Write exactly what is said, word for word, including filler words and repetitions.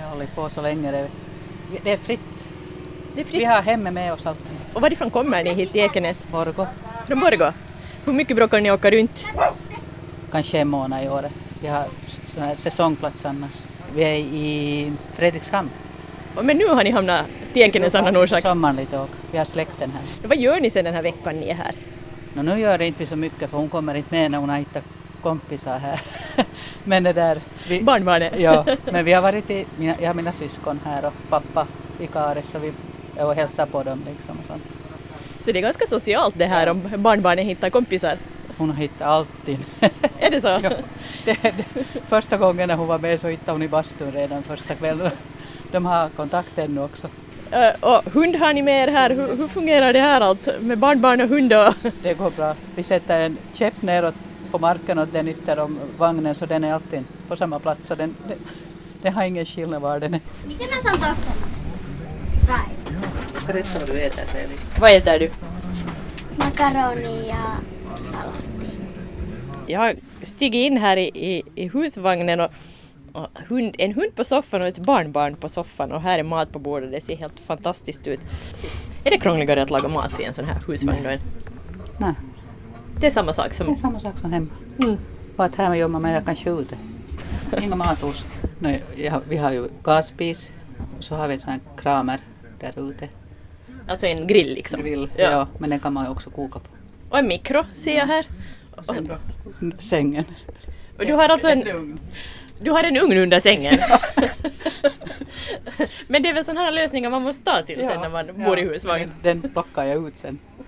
har hållit på så länge. Det, det är fritt. Det är fritt. Vi har hemma med oss alltid. Och varifrån kommer ni hit till Ekenäs? Borgå. Från Borgå. Hur mycket brukar ni åka runt? Kanske en månad i året. Vi har sån här säsongplats annars. Vi är i Fredrikshamn. Men nu har ni hamnat till Ekenäs av någon orsak. Sommaren lite och vi har släkten här. Vad gör ni sen den här veckan ni är här? No, nu gör det inte så mycket för hon kommer inte med när hon har hittat kompisar här. Men det där... Vi, Barnbarnet? Ja, men vi har varit i... Mina, jag har mina syskon här och pappa i Kares så vi och hälsar på dem liksom. Och sånt. Så det är ganska socialt det här om barnbarnen hittar kompisar? Hon har hittat alltid. Är det så? Ja, det, det, första gången när hon var med så hittade hon i bastun redan första kvällen. De har kontakt ännu också. Uh, och hund har ni med er här. Hur, hur fungerar det här allt med barnbarn och hund? Och... Det går bra. Vi sätter en käpp neråt på marken och den ytter om vagnen så den är alltid på samma plats. Så den, det, det har ingen skillnad var den är. Miten mä saan tosta? Right. Berätta vad du äter, Seli. Vad äter du? Makaroni ja salatti. Jag har stigit in här i, i, i husvagnen och, och hund, en hund på soffan och ett barnbarn på soffan och här är mat på bordet. Det ser helt fantastiskt ut. Är det krångligare att laga mat i en sån här husvagn? Nej. Då? Nej, Det är samma sak som... det är samma sak som hemma. Mm. Bara att här jobbar man kanske ute. Inga mathus. Nej, ja, vi har ju gasspis och så har vi en sån här kramer där ute. Alltså en grill liksom. Grill, Ja. ja, men den kan man ju också koka på. Och en mikro ser jag här. Och, Sen då, sängen. och du har alltså en... ugn. Du har en ugn under sängen. Men det är väl sådana här lösningar man måste ta till sen när man bor i husvagn. Den, den plockar jag ut sen.